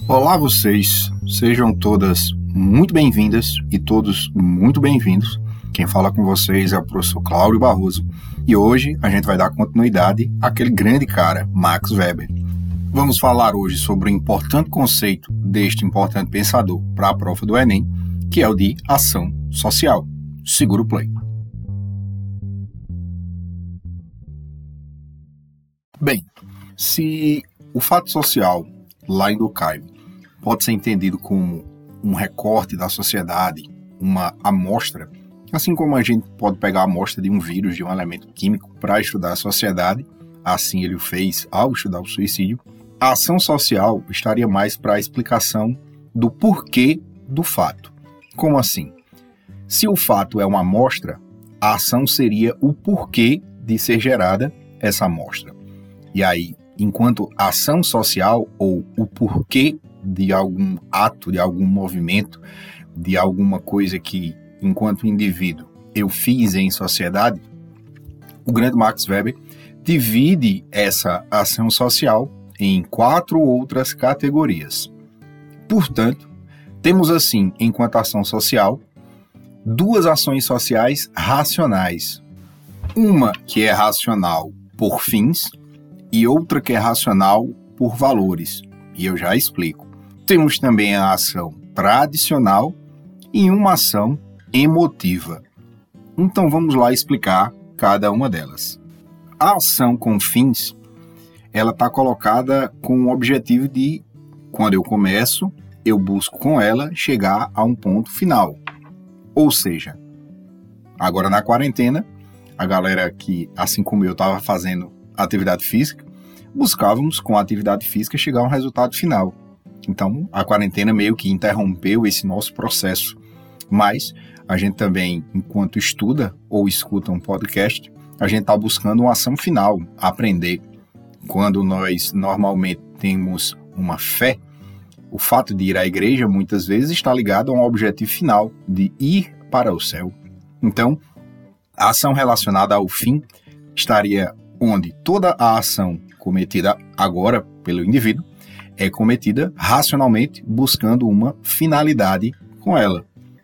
Olá vocês, sejam todas muito bem-vindas e todos muito bem-vindos. Quem fala com vocês é o professor Cláudio Barroso e hoje a gente vai dar continuidade àquele grande cara, Max Weber. Vamos falar hoje sobre o importante conceito deste importante pensador para a prova do Enem, que é o de ação social. Segura o play. Bem, se o fato social, lá em Durkheim, pode ser entendido como um recorte da sociedade, uma amostra, assim como a gente pode pegar a amostra de um vírus, de um elemento químico, para estudar a sociedade, assim ele o fez ao estudar o suicídio, a ação social estaria mais para a explicação do porquê do fato. Como assim? Se o fato é uma amostra, a ação seria o porquê de ser gerada essa amostra. E aí, enquanto ação social ou o porquê de algum ato, de algum movimento, de alguma coisa que, enquanto indivíduo, eu fiz em sociedade, o grande Max Weber divide essa ação social em 4 outras categorias. Portanto, temos assim, enquanto ação social, 2 ações sociais racionais. Uma que é racional por fins e outra que é racional por valores. E eu já explico. Temos também a ação tradicional e uma ação emotiva. Então vamos lá explicar cada uma delas. A ação com fins, ela está colocada com o objetivo de, quando eu começo, eu busco com ela chegar a um ponto final. Ou seja, agora na quarentena, a galera que, assim como eu, estava fazendo atividade física, buscávamos com a atividade física chegar a um resultado final. Então, a quarentena meio que interrompeu esse nosso processo. Mas a gente também, enquanto estuda ou escuta um podcast, a gente está buscando uma ação final, aprender. Quando nós normalmente temos uma fé, o fato de ir à igreja muitas vezes está ligado a um objetivo final, de ir para o céu. Então, a ação relacionada ao fim estaria onde toda a ação cometida agora pelo indivíduo é cometida racionalmente buscando uma finalidade com ela.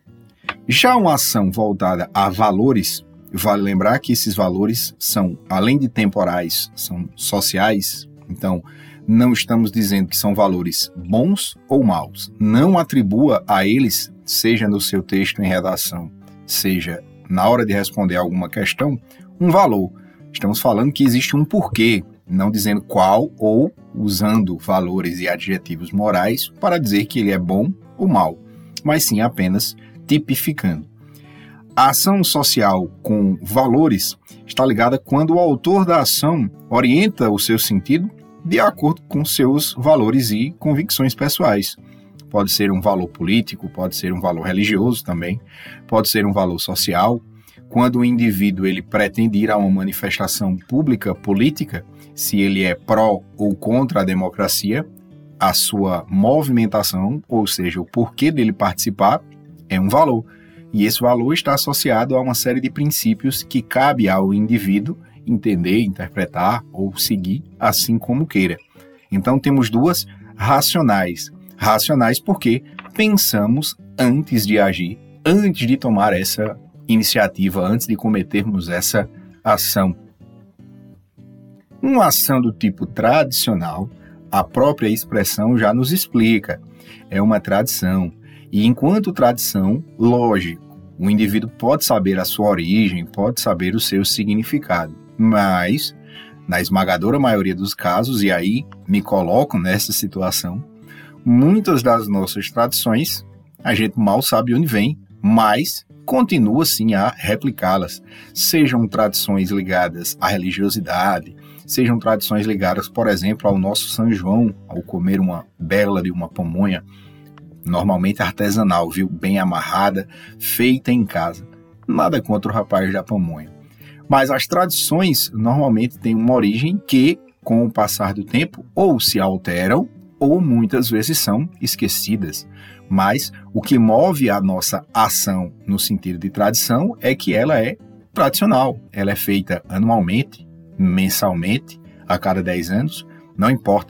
Já uma ação voltada a valores, vale lembrar que esses valores são, além de temporais, são sociais. Então, não estamos dizendo que são valores bons ou maus. Não atribua a eles, seja no seu texto em redação, seja na hora de responder alguma questão, um valor. Estamos falando que existe um porquê, não dizendo qual ou usando valores e adjetivos morais para dizer que ele é bom ou mau, mas sim apenas tipificando. A ação social com valores está ligada quando o autor da ação orienta o seu sentido de acordo com seus valores e convicções pessoais. Pode ser um valor político, pode ser um valor religioso também, pode ser um valor social. Quando o indivíduo ele pretende ir a uma manifestação pública, política, se ele é pró ou contra a democracia, a sua movimentação, ou seja, o porquê dele participar, é um valor. E esse valor está associado a uma série de princípios que cabe ao indivíduo entender, interpretar ou seguir, assim como queira. Então temos 2 racionais. Racionais porque pensamos antes de agir, antes de tomar essa iniciativa, antes de cometermos essa ação. Uma ação do tipo tradicional, a própria expressão já nos explica, é uma tradição. E enquanto tradição, lógico, o indivíduo pode saber a sua origem, pode saber o seu significado, mas, na esmagadora maioria dos casos, e aí me coloco nessa situação, muitas das nossas tradições, a gente mal sabe onde vem, mas continua sim a replicá-las, sejam tradições ligadas à religiosidade, sejam tradições ligadas, por exemplo, ao nosso São João, ao comer uma bela de uma pamonha, normalmente artesanal, viu? Bem amarrada, feita em casa. Nada contra o rapaz da pamonha. Mas as tradições normalmente têm uma origem que, com o passar do tempo, ou se alteram, ou muitas vezes são esquecidas. Mas o que move a nossa ação no sentido de tradição é que ela é tradicional. Ela é feita anualmente, mensalmente, a cada 10 anos, não importa.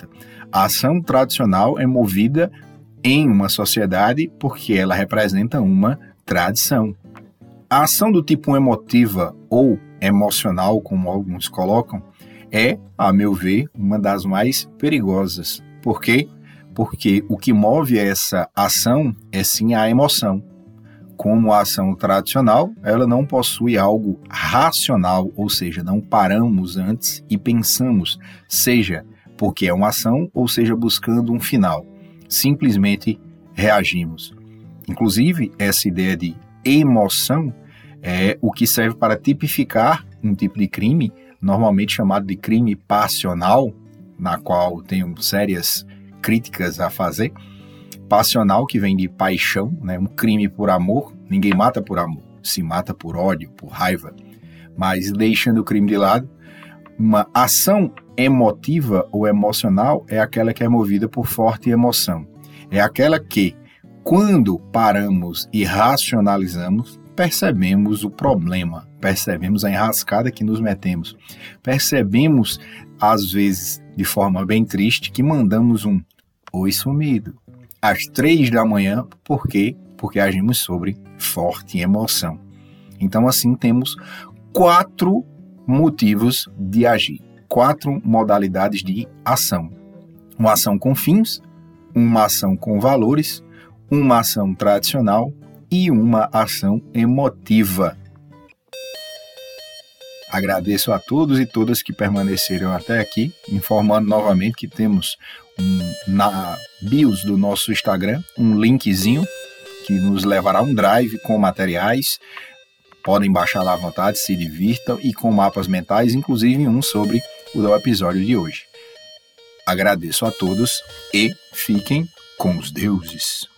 A ação tradicional é movida em uma sociedade porque ela representa uma tradição. A ação do tipo emotiva ou emocional, como alguns colocam, é, a meu ver, uma das mais perigosas. Por quê? Porque o que move essa ação é sim a emoção. Como a ação tradicional, ela não possui algo racional, ou seja, não paramos antes e pensamos, seja porque é uma ação ou seja buscando um final. Simplesmente reagimos. Inclusive, essa ideia de emoção é o que serve para tipificar um tipo de crime, normalmente chamado de crime passional, na qual tenho sérias críticas a fazer. Passional, que vem de paixão, né? Um crime por amor. Ninguém mata por amor, se mata por ódio, por raiva. Mas deixando o crime de lado, uma ação emotiva ou emocional é aquela que é movida por forte emoção. É aquela que, quando paramos e racionalizamos, percebemos o problema, percebemos a enrascada que nos metemos, percebemos, às vezes, de forma bem triste, que mandamos um "Oi, sumido" às 3 da manhã. Por quê? Porque agimos sobre forte emoção. Então, assim, temos 4 motivos de agir, 4 modalidades de ação. Uma ação com fins, uma ação com valores, uma ação tradicional e uma ação emotiva. Agradeço a todos e todas que permaneceram até aqui, informando novamente que temos na bios do nosso Instagram um linkzinho que nos levará a um drive com materiais. Podem baixar lá à vontade, se divirtam, e com mapas mentais, inclusive um sobre o episódio de hoje. Agradeço a todos e fiquem com os deuses.